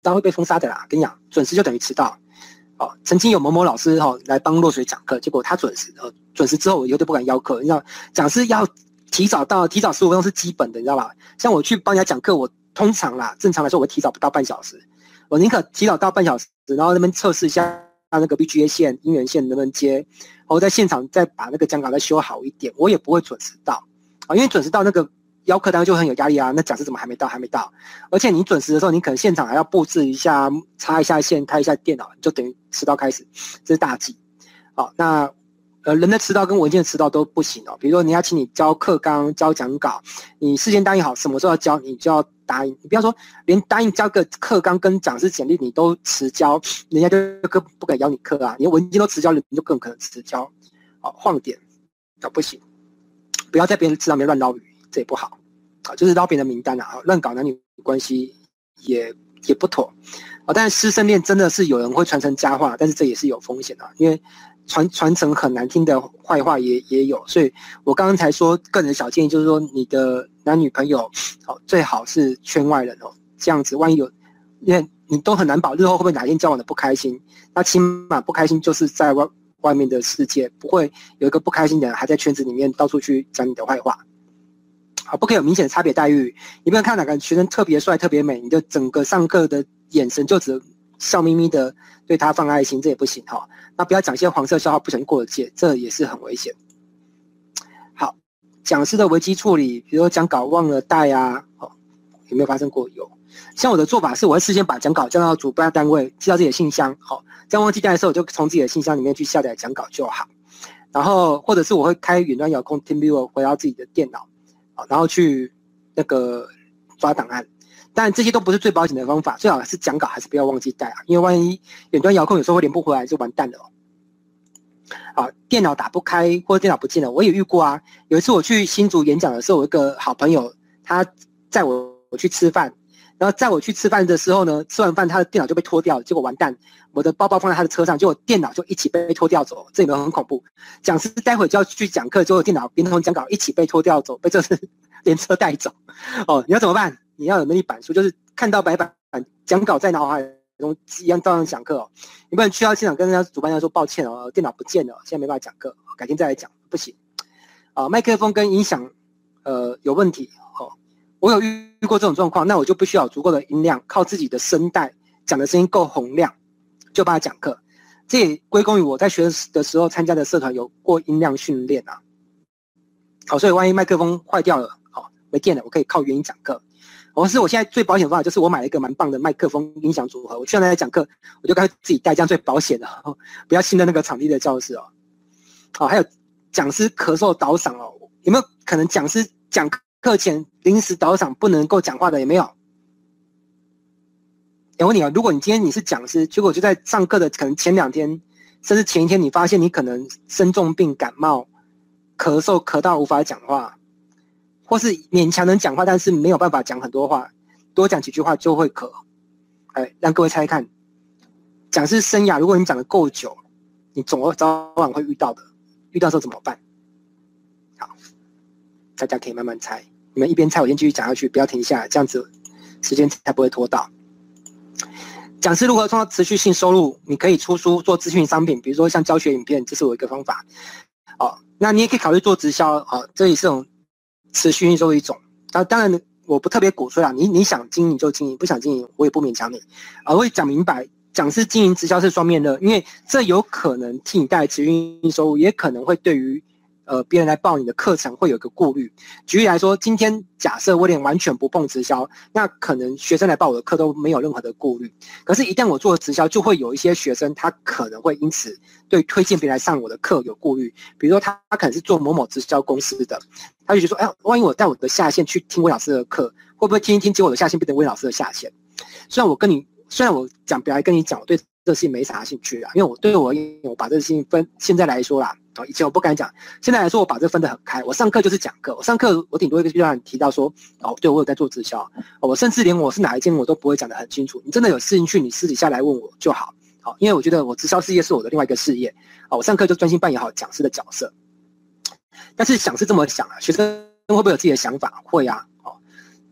到会被封杀的啦。跟你讲，准时就等于迟到。哦，曾经有某某老师来帮落水讲课，结果他准时，准时之后我以后就不敢邀课。你知道，讲师要提早到，提早15分钟是基本的，你知道吧？像我去帮人家讲课，我通常啦，正常来说我会提早不到半小时，我宁可提早到半小时，然后那边测试一下那个 BGA 线、音源线能不能接，然后在现场再把那个讲稿再修好一点，我也不会准时到啊，因为准时到那个邀课单位就很有压力啊。那讲师怎么还没到？还没到，而且你准时的时候，你可能现场还要布置一下、插一下线、开一下电脑，就等于迟到开始，这是大忌。好，那人的迟到跟文件的迟到都不行哦。比如说你要请你交课纲、交讲稿，你事先答应好什么时候要交，你就要答应。你不要说连答应交个课纲跟讲师简历你都迟交，人家就更不敢邀你课啊。你的文件都迟交了，你就更可能迟交。好，晃点不行，不要在别人知道里面乱捞鱼，这也不好。就是捞别人的名单啊，乱搞男女关系也不妥。但是师生恋真的是有人会传承佳话，但是这也是有风险的，因为传承很难听的坏话也有。所以我刚刚才说个人的小建议就是说，你的男女朋友最好是圈外人这样子万一有，因为你都很难保日后会不会哪天交往的不开心，那起码不开心就是在外面的世界不会有一个不开心的人还在圈子里面到处去讲你的坏话。不可以有明显的差别待遇，你不能看哪个学生特别帅特别美，你就整个上课的眼神就只笑眯眯的对他放爱心，这也不行哈。那不要讲一些黄色笑话不小心过了界，这也是很危险。好，讲师的危机处理，比如说讲稿忘了带啊，有没有发生过？有。像我的做法是，我会事先把讲稿交到主办单位，寄到自己的信箱，这样忘记带的时候，我就从自己的信箱里面去下载讲稿就好。然后或者是我会开远端遥控 TeamViewer 回到自己的电脑。然后去那个抓档案，当然这些都不是最保险的方法，最好是讲稿还是不要忘记带啊，因为万一远端遥控有时候会连不回来就完蛋了电脑打不开或者电脑不见了，我也遇过啊。有一次我去新竹演讲的时候，我有一个好朋友，他载我去吃饭，然后载我去吃饭的时候呢，吃完饭他的电脑就被拖掉了，结果完蛋，我的包包放在他的车上，结果电脑就一起被拖掉走，这有没有很恐怖？讲师待会就要去讲课，结果电脑连同讲稿一起被拖掉走，被这是连车带走你要怎么办？你要有能力板书，就是看到白板讲稿在脑海中一样照样讲课你不能去到现场跟人家主办人说抱歉电脑不见了，现在没办法讲课，改天再来讲，不行麦克风跟音响有问题我有遇过这种状况，那我就必须要有足够的音量，靠自己的声带讲的声音够洪亮，就帮他讲课。这也归功于我在学的时候参加的社团有过音量训练啊。所以万一麦克风坏掉了没电了，我可以靠原音讲课。我现在最保险的方法就是我买了一个蛮棒的麦克风音响组合，我去那讲课我就干脆自己带，这样最保险的不要信任那个场地的教室还有讲师咳嗽倒嗓有没有可能讲师讲课前临时倒嗓不能够讲话的？有没有？我问你如果你今天你是讲师，结果就在上课的可能前2天甚至前1天，你发现你可能生重病感冒咳嗽咳到无法讲话，或是勉强能讲话但是没有办法讲很多话，多讲几句话就会咳让各位猜看，讲师生涯如果你讲得够久，你早晚会遇到的，遇到时候怎么办？好，大家可以慢慢猜，你们一边猜我先继续讲下去，不要停下来，这样子时间才不会拖到。讲师如何创造持续性收入？你可以出书做资讯商品，比如说像教学影片，这是我一个方法那你也可以考虑做直销这也是种持续性收入一种。当然我不特别鼓吹啦，你想经营就经营，不想经营我也不勉强你我会讲明白，讲师经营直销是双面的，因为这有可能替你带来持续性收入，也可能会对于别人来报你的课程会有个顾虑。举例来说，今天假设威廉完全不碰直销，那可能学生来报我的课都没有任何的顾虑。可是，一旦我做了直销，就会有一些学生他可能会因此对推荐别人来上我的课有顾虑。比如说，他可能是做某某直销公司的，他就觉得说，万一我带我的下线去听威老师的课，会不会听一听，结果我的下线变成威老师的下线？虽然我讲表来跟你讲，我对这事情没啥兴趣因为我把这个事情分，现在来说啦以前我不敢讲，现在来说我把这分得很开。我上课就是讲课，我上课我顶多就让你提到说对，我有在做直销我甚至连我是哪一间我都不会讲得很清楚。你真的有兴趣，你私底下来问我就好因为我觉得我直销事业是我的另外一个事业我上课就专心扮演好讲师的角色。但是想是这么想学生会不会有自己的想法？会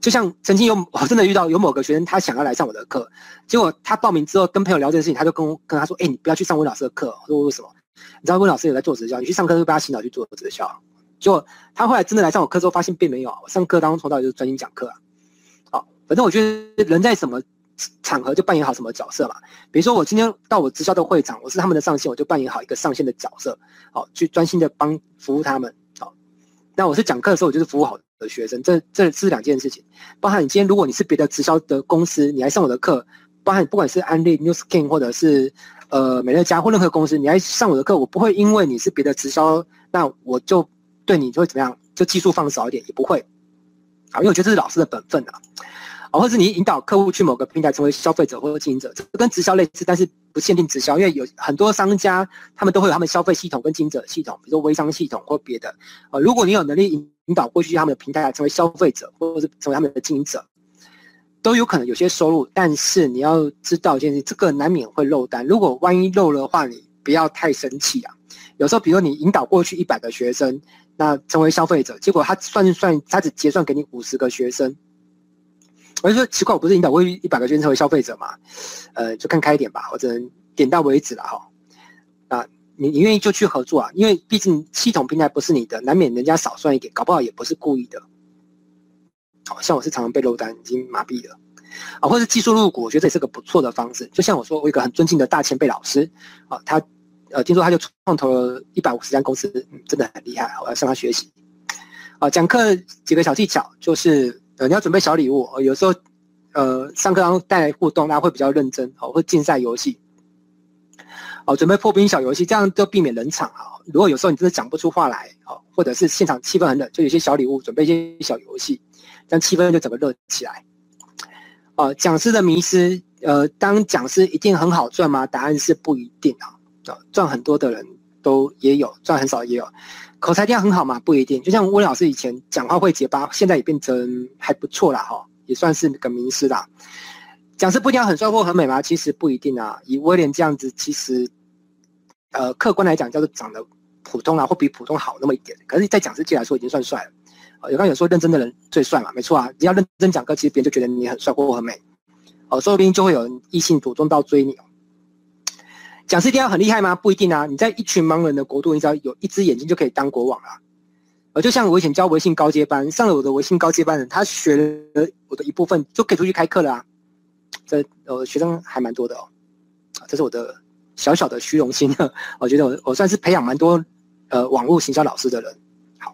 就像曾经我真的遇到有某个学生，他想要来上我的课，结果他报名之后跟朋友聊这件事情，他就跟他说：“哎，你不要去上温老师的课。”我说：“为什么？”你知道温老师有在做直销，你去上课就被他洗脑去做直销。结果他后来真的来上我课之后，发现并没有啊。我上课当中从到底就是专心讲课啊。好，反正我觉得人在什么场合就扮演好什么角色嘛。比如说我今天到我直销的会场，我是他们的上线，我就扮演好一个上线的角色，好，去专心的服务他们。好，那我是讲课的时候，我就是服务好的学生，这是两件事情。包含你今天如果你是别的直销的公司，你来上我的课，包含不管是安利、New Skin 或者是美乐家或任何公司，你来上我的课，我不会因为你是别的直销，那我就对你就会怎么样，就技术放少一点，也不会。好，因为我觉得这是老师的本分啊。或是你引导客户去某个平台成为消费者或者经营者，这跟直销类似，但是不限定直销，因为有很多商家他们都会有他们消费系统跟经营者系统，比如说微商系统或别的。如果你有能力引导过去他们的平台成为消费者，或者是成为他们的经营者，都有可能有些收入。但是你要知道一件事，这个难免会漏单。如果万一漏了的话，你不要太生气啊。有时候，比如说你引导过去100个学生，那成为消费者，结果他他只结算给你50个学生。我就说奇怪，我不是引导过去100个学生成为消费者嘛？就看开一点吧，我只能点到为止了哈。啊，你愿意就去合作啊，因为毕竟系统平台不是你的，难免人家少算一点，搞不好也不是故意的。好像我是常常被漏单，已经麻痹了。啊，或是技术入股，我觉得这也是个不错的方式。就像我说，我有一个很尊敬的大前辈老师，啊，他听说他就创投了150家公司，真的很厉害，我要向他学习。啊，讲课几个小技巧，就是你要准备小礼物，有时候上课当中带来互动，大家会比较认真，或竞赛游戏，准备破冰小游戏，这样就避免冷场啊。如果有时候你真的讲不出话来，或者是现场气氛很冷，就有些小礼物，准备一些小游戏，这样气氛就整个热起来。讲师的迷思，当讲师一定很好赚吗？答案是不一定啊。赚很多的人都也有，赚很少也有。口才一定要很好嘛？不一定。就像温老师以前讲话会结巴，现在也变成还不错啦，也算是个名师啦。讲师不一定要很帅或很美吗？其实不一定啊。以威廉这样子，其实客观来讲叫做长得普通啊，或比普通好那么一点。可是，在讲师界来说，已经算帅了。刚刚有说认真的人最帅嘛，没错啊。只要认真讲课，其实别人就觉得你很帅或很美。说不定就会有异性主动到追你。讲师一定要很厉害吗？不一定啊。你在一群盲人的国度，你只要有一只眼睛就可以当国王啊。就像我以前教微信高阶班，上了我的微信高阶班人，他学了我的一部分，就可以出去开课了啊。这学生还蛮多的哦。这是我的小小的虚荣心。我觉得我算是培养蛮多网络行销老师的人。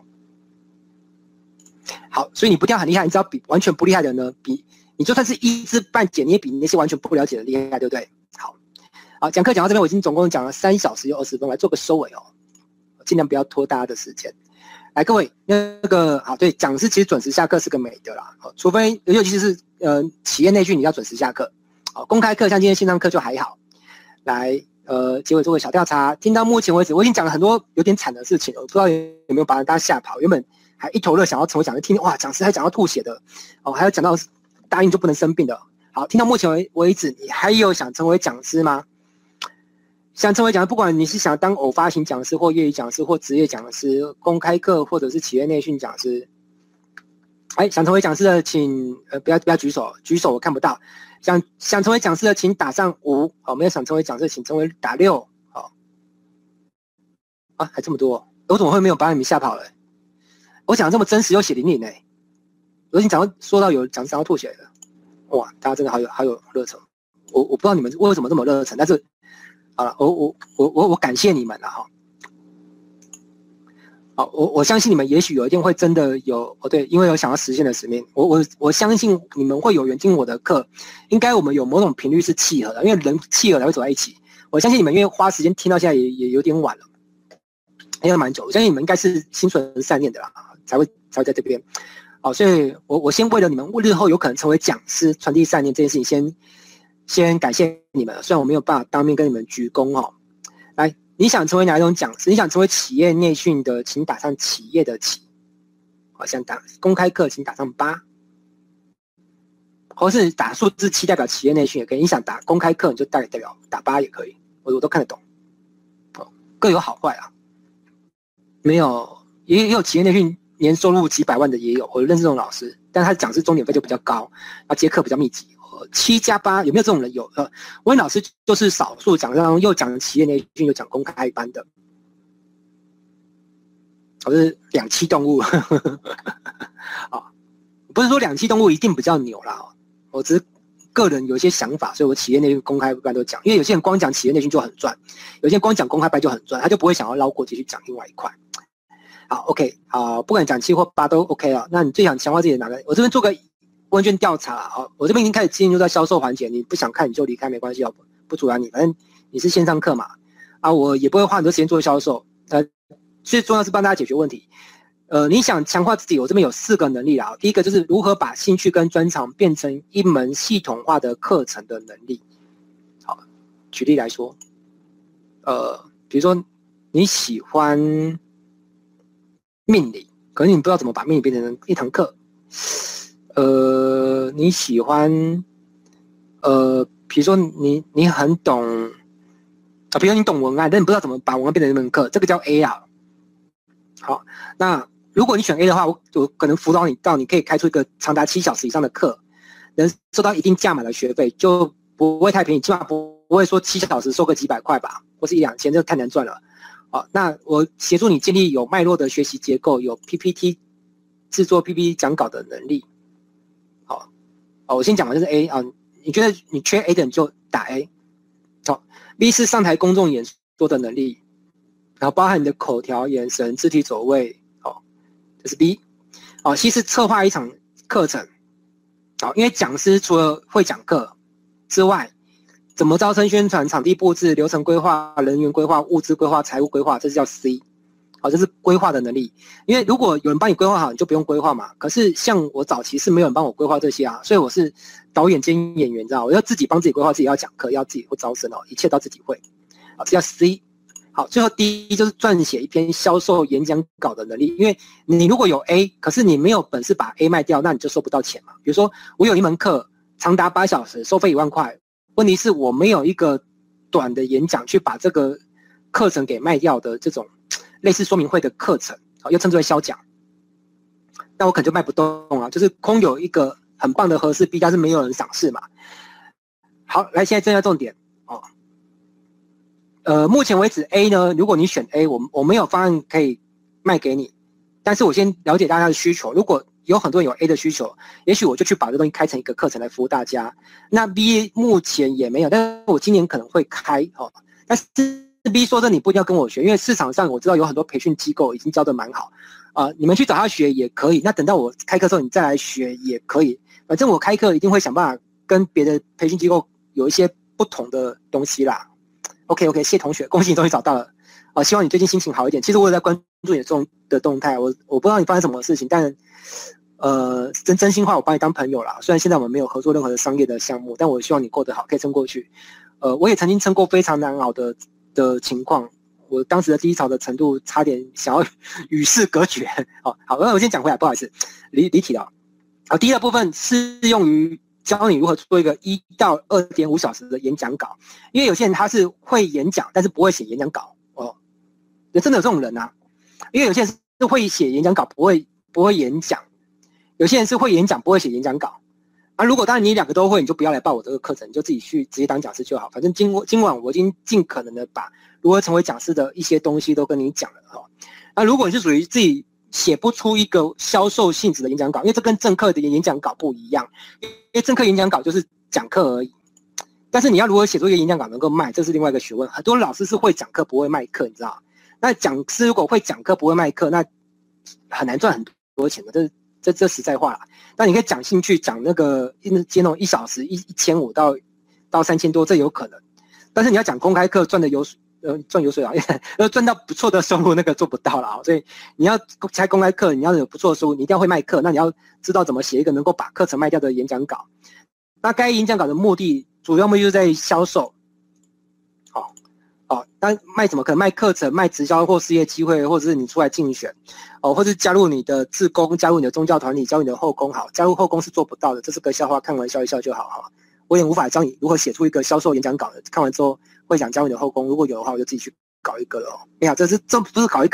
好，所以你不一定要很厉害，你只要比完全不厉害的人呢，比你就算是一知半解，你也比那些完全不了解的厉害，对不对？好，讲课讲到这边，我已经总共讲了3小时又20分，来做个收尾哦，尽量不要拖大家的时间。来，各位，那个好，对，讲师其实准时下课是个美德啦，除非尤其是企业内训你要准时下课，公开课像今天线上课就还好。来，结尾做个小调查，听到目前为止，我已经讲了很多有点惨的事情了，我不知道有没有把大家吓跑，原本还一头热想要成为讲师，听哇，讲师还讲到吐血的，还有讲到答应就不能生病的。好，听到目前为止，你还有想成为讲师吗？想成为讲师，不管你是想当偶发型讲师，或业余讲师，或职业讲师，公开课，或者是企业内训讲师，想成为讲师的请不要举手，举手我看不到。想成为讲师的请打上5，好，没有想成为讲师请打6，好。还这么多，我怎么会没有把你们吓跑了？我讲的这么真实又血淋淋呢，我已经说到有讲师要吐血了，哇，大家真的好有热忱，我不知道你们为什么这么热忱，但是好了，我感谢你们了哈。好，我相信你们也许有一天会真的有对，因为有想要实现的使命，我相信你们会有缘听我的课，应该我们有某种频率是契合的，因为人契合才会走在一起。我相信你们因为花时间听到现在也有点晚了，应该蛮久，我相信你们应该是心存善念的啦，才会在这边。好，所以我先为了你们日后有可能成为讲师、传递善念这件事情，先感谢你们。虽然我没有办法当面跟你们鞠躬哦。来，你想成为哪一种讲师？你想成为企业内训的，请打上企业的企。好，想打公开课，请打上8，或是打数字7代表企业内训也可以。你想打公开课，你就代表打8也可以，我都看得懂。各有好坏啊。没有，也有企业内训年收入几百万的也有，我认识这种老师， 但他讲师钟点费就比较高，啊，接课比较密集。7+8有没有这种人？有。文老师就是少数讲上又讲企业内训又讲公开班的，我是两栖动物。啊，不是说两栖动物一定比较牛啦，我只是个人有一些想法，所以我企业内训公开班都讲，因为有些人光讲企业内训就很赚，有些人光讲公开班就很赚，他就不会想要捞过去讲另外一块。好 ，OK， 好，不管讲7或8都 OK 了。那你最想强化自己的哪个？我这边做个问卷调查啊，我这边已经开始进入到销售环节，你不想看你就离开没关系哦，不阻拦你，反正你是线上课嘛，啊，我也不会花很多时间做销售，最重要是帮大家解决问题。你想强化自己，我这边有4个能力啦。第一个就是如何把兴趣跟专长变成一门系统化的课程的能力。好，举例来说，比如说你喜欢命理，可是你不知道怎么把命理变成一堂课。你喜欢，比如说你很懂，啊，比如说你懂文案，但你不知道怎么把文案变成一门课，这个叫 A 啊。好，那如果你选 A 的话，我可能辅导你到你可以开出一个长达7小时以上的课，能收到一定价码的学费，就不会太便宜，起码不会说7小时收个几百块吧，或是1-2千，这个太难赚了。好，那我协助你建立有脉络的学习结构，有 PPT 制作 PPT 讲稿的能力。好，我先讲完就是 A 啊，你觉得你缺 A 的你就打 A。好 ，B 是上台公众演说的能力，然后包含你的口条、眼神、肢体走位，好，这是 B。好 ，C 是策划一场课程。好，因为讲师除了会讲课之外，怎么招生、宣传、场地布置、流程规划、人员规划、物资规划、财务规划，这是叫 C。好，这是规划的能力。因为如果有人帮你规划好，你就不用规划嘛。可是像我早期是没有人帮我规划这些啊，所以我是导演兼演员，知道？我要自己帮自己规划，自己要讲课，要自己会招生哦，一切都自己会。好，这叫 C。好，最后第一就是撰写一篇销售演讲稿的能力。因为你如果有 A， 可是你没有本事把 A 卖掉，那你就收不到钱嘛。比如说我有一门课长达8小时，收费1万块，问题是我没有一个短的演讲去把这个课程给卖掉的这种类似说明会的课程，又称之为销讲，那我可能就卖不动啊，就是空有一个很棒的合适 B， 但是没有人赏识嘛。好，来，现在正要重点哦。目前为止 A 呢，如果你选 A， 我没有方案可以卖给你，但是我先了解大家的需求。如果有很多人有 A 的需求，也许我就去把这东西开成一个课程来服务大家。那 B 目前也没有，但是我今年可能会开哦。但是 B 说的你不一定要跟我学，因为市场上我知道有很多培训机构已经教得蛮好，你们去找他学也可以。那等到我开课之后，你再来学也可以。反正我开课一定会想办法跟别的培训机构有一些不同的东西啦。OK， 谢同学，恭喜你终于找到了。希望你最近心情好一点。其实我有在关注你的动态，我不知道你发生什么事情，但真心话，我把你当朋友啦。虽然现在我们没有合作任何的商业的项目，但我希望你过得好，可以撑过去。我也曾经撑过非常难熬的情况，我当时的低潮的程度差点想要与世隔绝。好，那我先讲回来，不好意思，离题了。好，第二部分适用于教你如何做一个1到2.5小时的演讲稿，因为有些人他是会演讲，但是不会写演讲稿哦，真的有这种人啊。因为有些人是会写演讲稿，不会演讲；有些人是会演讲，不会写演讲稿。如果当然你2个都会，你就不要来报我这个课程，你就自己去直接当讲师就好。反正今晚我已经尽可能的把如何成为讲师的一些东西都跟你讲了哦。那如果你是属于自己写不出一个销售性质的演讲稿，因为这跟正课的演讲稿不一样，因为正课演讲稿就是讲课而已。但是你要如何写出一个演讲稿能够卖，这是另外一个学问。很多老师是会讲课不会卖课，你知道？那讲师如果会讲课不会卖课，那很难赚很多钱的，这实在话啦。那你可以讲兴趣，讲那个接那种1小时1500到3000多，这有可能。但是你要讲公开课赚油水啊，赚到不错的收入，那个做不到啦。所以你要开公开课，你要有不錯的收入，你一定要会卖课。那你要知道怎么写一个能够把课程卖掉的演讲稿。那该演讲稿的主要目的就是在销售。但卖什么？可能卖课程、卖直销或事业机会，或者是你出来竞选，或是加入你的志工、加入你的宗教团体、加入你的后宫。好，加入后宫是做不到的，这是个笑话，看完笑一笑就好哈。我也无法教你如何写出一个销售演讲稿的。看完之后会想加入你的后宫，如果有的话，我就自己去搞一个了哦。没有，这不是搞一个，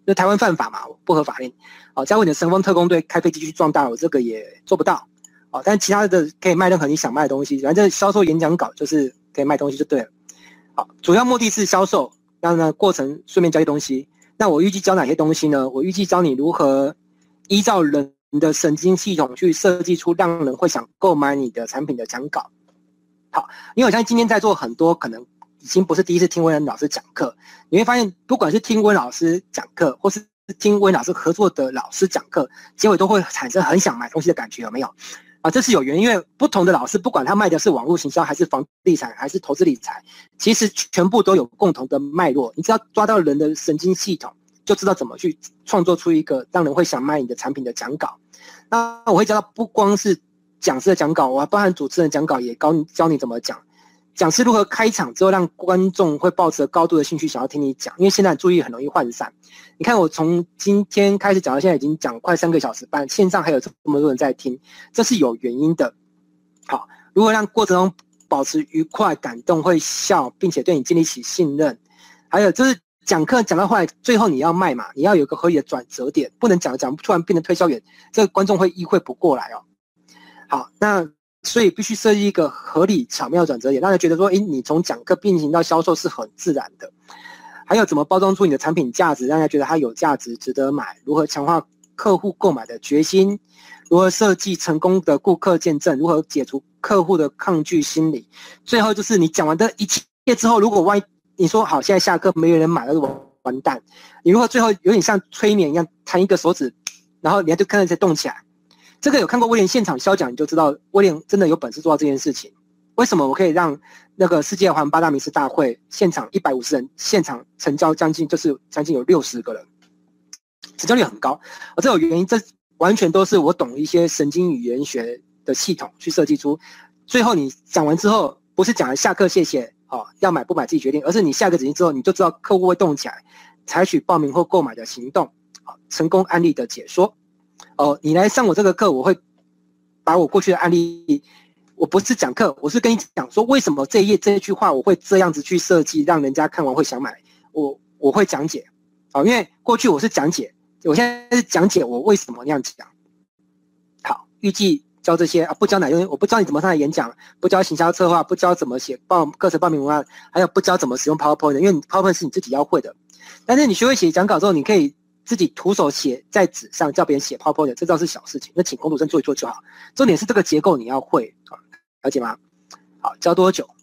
因为台湾犯法嘛，不合法令。加入你的神风特工队开飞机去撞大楼，这个也做不到。但其他的可以卖任何你想卖的东西，反正销售演讲稿就是可以卖东西就对了。好，主要目的是销售，然后呢过程顺便教一些东西。那我预计教哪些东西呢？我预计教你如何依照人的神经系统去设计出让人会想购买你的产品的讲稿。好，因为我相信今天在座很多可能已经不是第一次听威廉老师讲课，你会发现不管是听威廉老师讲课，或是听威廉老师合作的老师讲课，结尾都会产生很想买东西的感觉，有没有？这是有原因，因为不同的老师，不管他卖的是网络行销，还是房地产，还是投资理财，其实全部都有共同的脉络。你只要抓到人的神经系统，就知道怎么去创作出一个让人会想买你的产品的讲稿。那我会教到不光是讲师的讲稿，我还包含主持人讲稿，也教你怎么讲。讲师如何开场之后让观众会抱持高度的兴趣想要听你讲，因为现在注意很容易涣散。你看我从今天开始讲到现在已经讲快3个小时半，线上还有这么多人在听，这是有原因的。好，如何让过程中保持愉快、感动、会笑，并且对你建立起信任，还有就是讲课讲到后来，最后你要卖嘛，你要有一个合理的转折点，不能讲突然变成推销员，这个观众会意会不过来哦。好，那所以必须设计一个合理巧妙转折点，让人觉得说，你从讲课并行到销售是很自然的。还有怎么包装出你的产品价值，让人家觉得它有价值、值得买？如何强化客户购买的决心？如何设计成功的顾客见证？如何解除客户的抗拒心理？最后就是你讲完的一切之后，如果万一你说好，现在下课没有人买了，完蛋。你如果最后有点像催眠一样，弹一个手指，然后你就看到这动起来。这个有看过威廉现场销讲，你就知道威廉真的有本事做到这件事情。为什么我可以让那个世界环8大名师大会现场150人，现场成交将近有60个人，成交率很高。这有原因，这完全都是我懂一些神经语言学的系统去设计出。最后你讲完之后，不是讲下课谢谢，要买不买自己决定，而是你下个指令之后，你就知道客户会动起来，采取报名或购买的行动。成功案例的解说。你来上我这个课，我会把我过去的案例，我不是讲课，我是跟你讲说为什么这一页这一句话我会这样子去设计，让人家看完会想买。我会讲解，因为过去我是讲解，我现在是讲解我为什么那样讲。好，预计教这些不教哪些，我不教你怎么上台演讲，不教行销策划，不教怎么写课程报名文案，还有不教怎么使用 PowerPoint， 因为 PowerPoint 是你自己要会的。但是你学会写讲稿之后，你可以自己徒手写在纸上，叫别人写 PowerPoint， 这倒是小事情，那请工读生做一做就好。重点是这个结构你要会，了解吗？好，教多久？